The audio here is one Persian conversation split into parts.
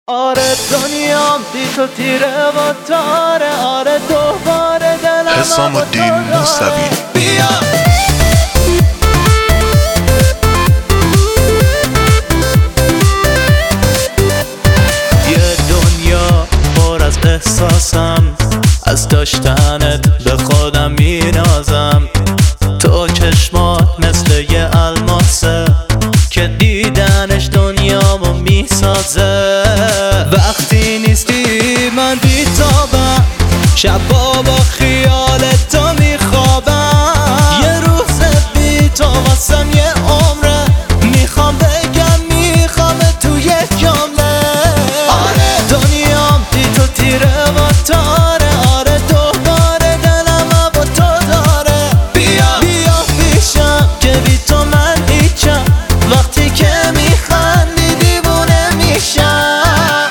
آره دنیام بی تو تیره و تاره، آره دوباره دلم حسام الدین موسوی. بیا یه دنیا پر از احساسم، از داشتنت به خودم مینازم. تو چشمات مثل یه الماسه که دیدنش دنیامو میسازه. وقتی نیستی من بیتابم، شبا با خیال تو میخوابم. یه روز بی تو واسم یه عمره، میخوام بگم میخوام تو یک جمله. آره دنیام بی تو تیره و تاره، آره دوباره دلم با تو داره. بیا پیشم که بی تو من هیچم، وقتی که میخندی دیوونه میشم.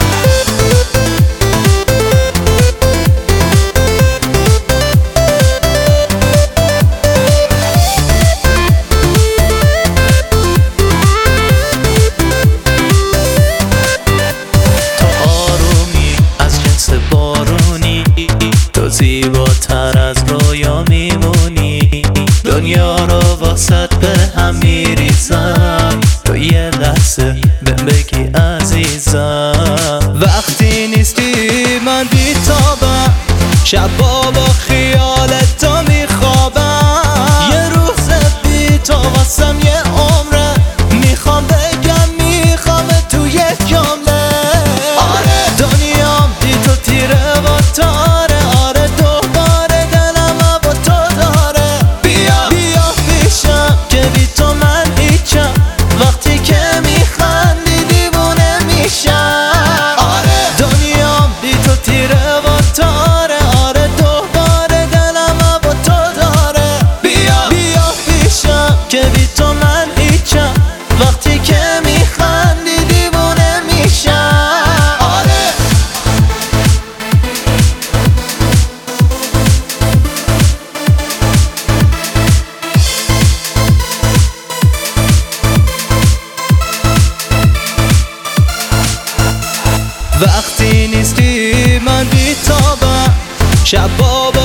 تو آرومی از جنس بارونی، تو زیباتر از رویا میمونی. دنیا رو واسط به هم میریزم، تو یه لحظه بهم بگی عزیزم. وقتی نیستی من بیتابم، شبا با خیال تو میخوابم. یه روز بی تو واسم یه عمره، میخوام بگم میخوام تو یک جمله. آره دنیام بی تو تیره و تاره، آره دوباره دلم با تو داره. بیا پیشم که بی تو من هیچم، وقتی که میخندی دیوونه میشم. آره دنیام بی تو تیره و تاره، آره دوباره دلم با تو داره. بیا پیشم که بی تو من هیچم، وقتی که میخندی دیوونه میشم. آره وقتی نیستی من بیتابم، شبا